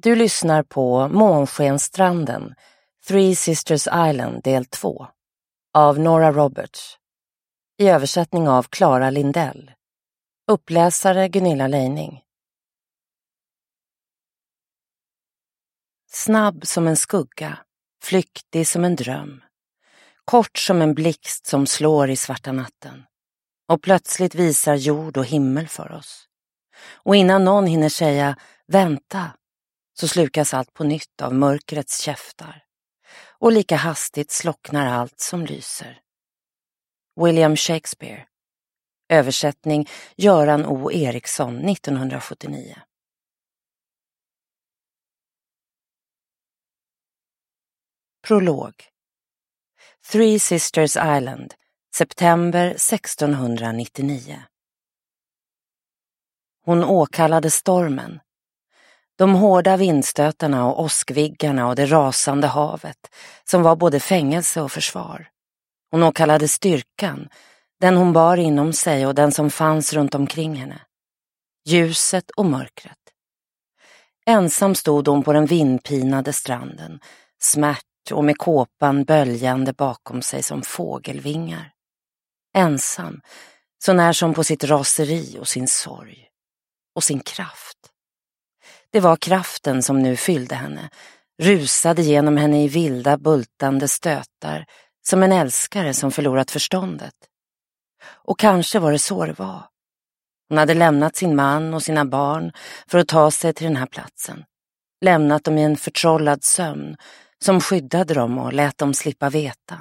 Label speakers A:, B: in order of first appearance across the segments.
A: Du lyssnar på Månskenstranden, Three Sisters Island del 2 av Nora Roberts. I översättning av Clara Lindell. Uppläsare Gunilla Leining. Snabb som en skugga, flyktig som en dröm. Kort som en blixt som slår i svarta natten. Och plötsligt visar jord och himmel för oss. Och innan någon hinner säga vänta, så slukas allt på nytt av mörkrets käftar. Och lika hastigt slocknar allt som lyser. William Shakespeare. Översättning Göran O. Eriksson 1979. Prolog. Three Sisters Island, september 1699. Hon åkallade stormen. De hårda vindstötarna och åskviggarna och det rasande havet, som var både fängelse och försvar. Hon åkallade styrkan, den hon bar inom sig och den som fanns runt omkring henne. Ljuset och mörkret. Ensam stod hon på den vindpinade stranden, smärt och med kåpan böljande bakom sig som fågelvingar. Ensam, så när som på sitt raseri och sin sorg. Och sin kraft. Det var kraften som nu fyllde henne, rusade genom henne i vilda bultande stötar, som en älskare som förlorat förståndet. Och kanske var det så det var. Hon hade lämnat sin man och sina barn för att ta sig till den här platsen. Lämnat dem i en förtrollad sömn som skyddade dem och lät dem slippa veta.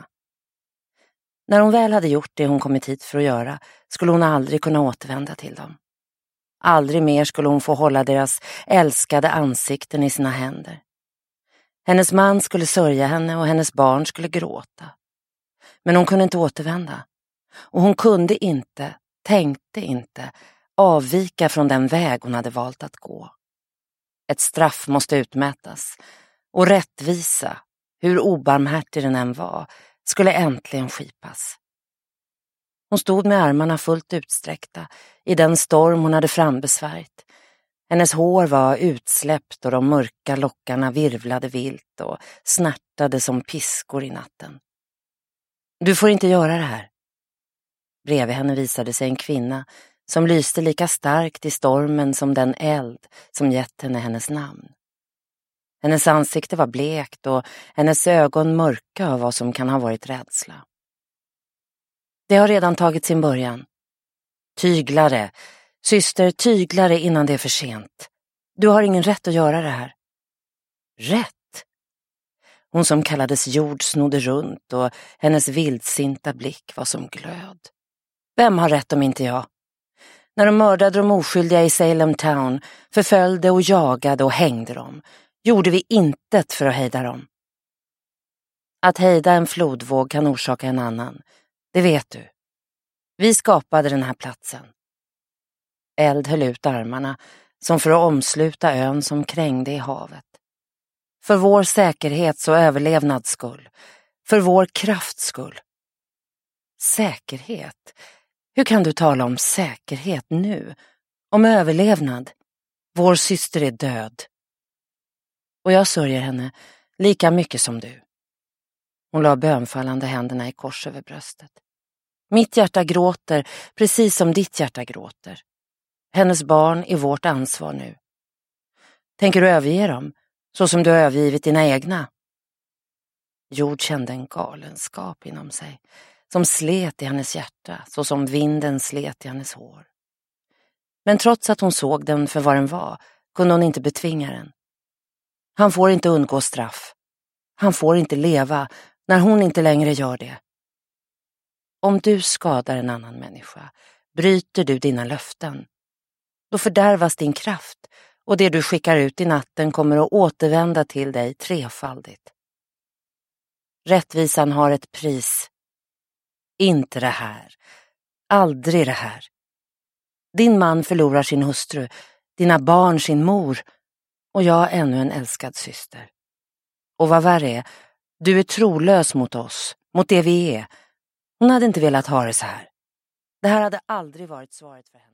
A: När hon väl hade gjort det hon kommit hit för att göra skulle hon aldrig kunna återvända till dem. Aldrig mer skulle hon få hålla deras älskade ansikten i sina händer. Hennes man skulle sörja henne och hennes barn skulle gråta. Men hon kunde inte återvända. Och hon kunde inte, tänkte inte, avvika från den väg hon hade valt att gå. Ett straff måste utmätas. Och rättvisa, hur obarmhärtig den än var, skulle äntligen skipas. Hon stod med armarna fullt utsträckta i den storm hon hade frambesvärjt. Hennes hår var utsläppt och de mörka lockarna virvlade vilt och snärtade som piskor i natten. Du får inte göra det här. Bredvid henne visade sig en kvinna som lyste lika starkt i stormen som den eld som gett henne hennes namn. Hennes ansikte var blekt och hennes ögon mörka av vad som kan ha varit rädsla. Det har redan tagit sin början. Tyglare, syster, tyglare innan det är för sent. Du har ingen rätt att göra det här. Rätt? Hon som kallades jord snodde runt och hennes vildsinta blick var som glöd. Vem har rätt om inte jag? När de mördade de oskyldiga i Salem Town, förföljde och jagade och hängde dem, gjorde vi intet för att hejda dem. Att hejda en flodvåg kan orsaka en annan. Det vet du. Vi skapade den här platsen. Eld höll ut armarna som för att omsluta ön som krängde i havet. För vår säkerhets- och överlevnads skull. För vår krafts skull. Säkerhet? Hur kan du tala om säkerhet nu? Om överlevnad? Vår syster är död. Och jag sörjer henne lika mycket som du. Hon la bönfallande händerna i kors över bröstet. Mitt hjärta gråter precis som ditt hjärta gråter. Hennes barn är vårt ansvar nu. Tänker du överge dem, så som du har övergivit dina egna? Jord kände en galenskap inom sig, som slet i hennes hjärta, så som vinden slet i hennes hår. Men trots att hon såg den för vad den var, kunde hon inte betvinga den. Han får inte undgå straff. Han får inte leva när hon inte längre gör det. Om du skadar en annan människa, bryter du dina löften. Då fördärvas din kraft och det du skickar ut i natten kommer att återvända till dig trefaldigt. Rättvisan har ett pris. Inte det här. Aldrig det här. Din man förlorar sin hustru, dina barn sin mor och jag ännu en älskad syster. Och vad värre är, du är trolös mot oss, mot det vi är. Hon hade inte velat ha det så här. Det här hade aldrig varit svaret för henne.